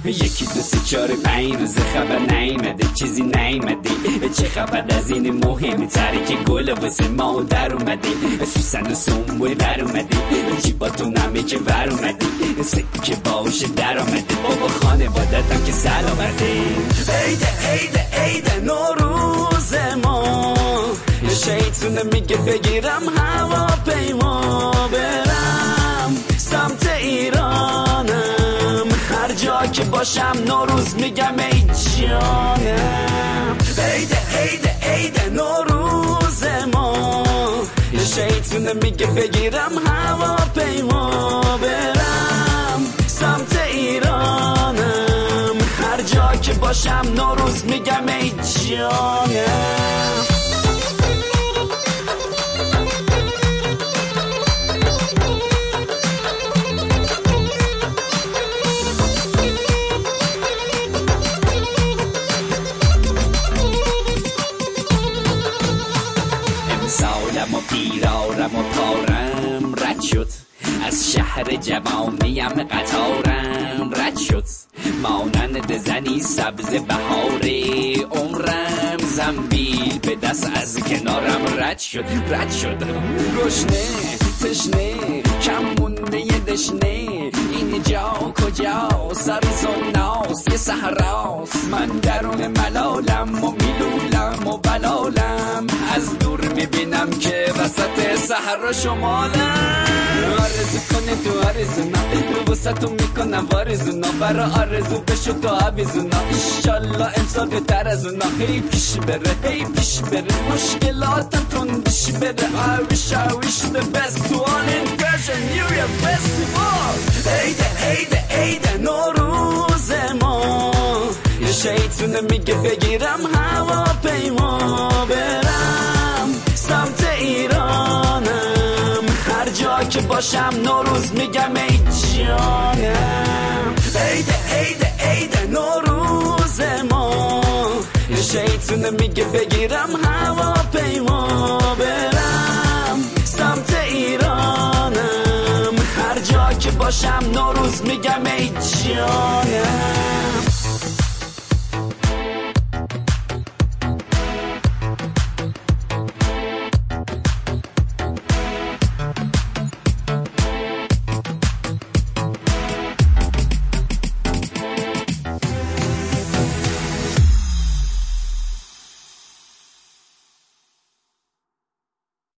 یکی دو سه چهار پنج روز خبر نیمده، چیزی نیمده. چه خبر از این مهمی تره که گل واسه ما در اومده، سوسن و سنبول بر اومده، جیباتون همه که ور اومده، سکه باشه در آمده، بابا خانوادتم که سلامته. عیده عیده عیده نوروز ما، شیطونه میگه بگیرم هواپیما برم سمت ایرانم، هر جا که باشم نوروز میگم ای جانم. عیده عیده عیده نوروز ما، شیطونه میگه بگیرم هواپیما برم سمت ایرانم، هر جا که باشم نوروز میگم ای جانم. سالم و پیرارم و پارم رد شد، از شهر جوانیم قطارم رد شد، مانند زنی سبز بهار عمرم، زنبیل به دست از کنارم رد شد رد شد. گشنه تشنه کم مونده یه دشنه، اینجا کجا سر زناست یه صحراست، من درون ملالم و میلولم و بلالم، از دور میبینم که وسط صحرا شمالم. آرزو کنه تو آرزونا، واسه میکنم وارزونا، برا آرزو بشو تو عویزونا، ایشالله امسال بهتر از اونا. هی پیش بره هی پیش بره، مشکلاتم تندش بره. I wish the best to all in Persian New Year Festival. عیده عیده عیده نوروز ما، شیطونه میگه بگیرم هواپیما برم سمت ایرانم، هر جا که باشم نوروز میگم ای جانم. عیده عیده عیده نوروز ما، شیطونه میگه بگیرم هواپیما برم سمت ایرانم، هر جا که باشم نوروز میگم ای جانم.